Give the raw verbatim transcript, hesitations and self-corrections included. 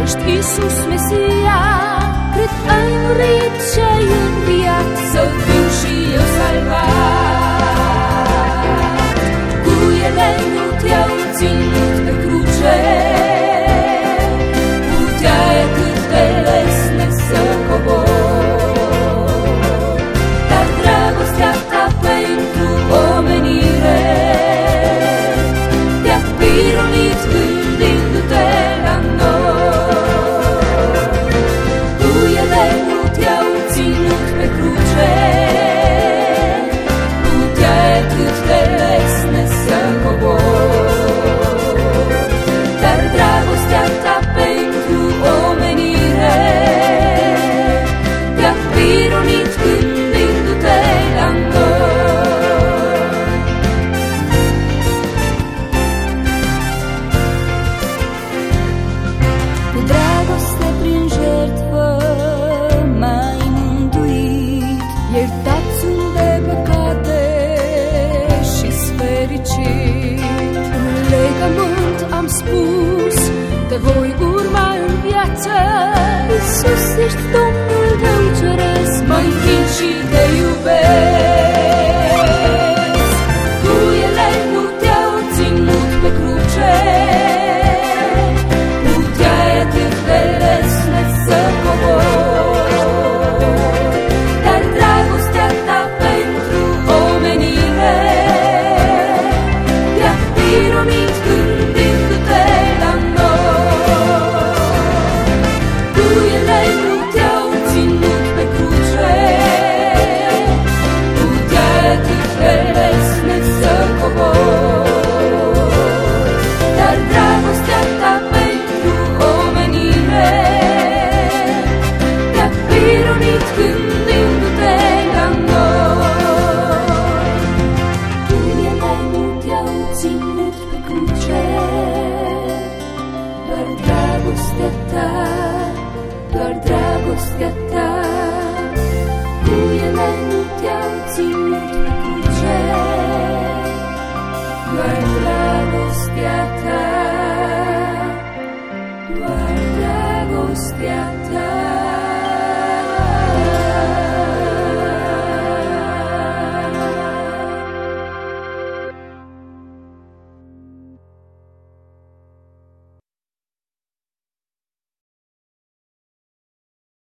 ești Iisus Mesia, cred ai murit și ai înviat, să fiu și eu salvat. Cu ele nu te-au ținut pe cruce, puteai cât de lesne să cobori, dar dragostea ta pentru omenire te-a pironit gândindu-te la noi. Cu ele nu te-au ținut pe cruce, puteai cât de lesne să cobori, dar dragostea ta pentru omenire te-a pironit gândindu-te la noi. Cu dragoste prin jertfă m-ai mântuit, iertați-mi de păcate și-s fericit. Un legământ am spus, te voi urma în viață. Iisus, ești Domnul meu ceresc, mă închin și te iubesc. Cu ele nu te-au ținut pe cruce, puteai atât de lesne să cobori, dar dragostea ta pentru omenire te-a pironit gândindu-te la noi. Cu ele nu te-au ținut pe cruce, puteai atât de lesne să cobori, dar dragostea ta pentru omenire te-a pironit gândindu-te la noi. Cu ele nu te-au ținut pe cruce, doar dragostea ta, doar dragostea ta. Cu ele nu te-au ținut pe cruce, doar dragostea ta, doar dragostea ta.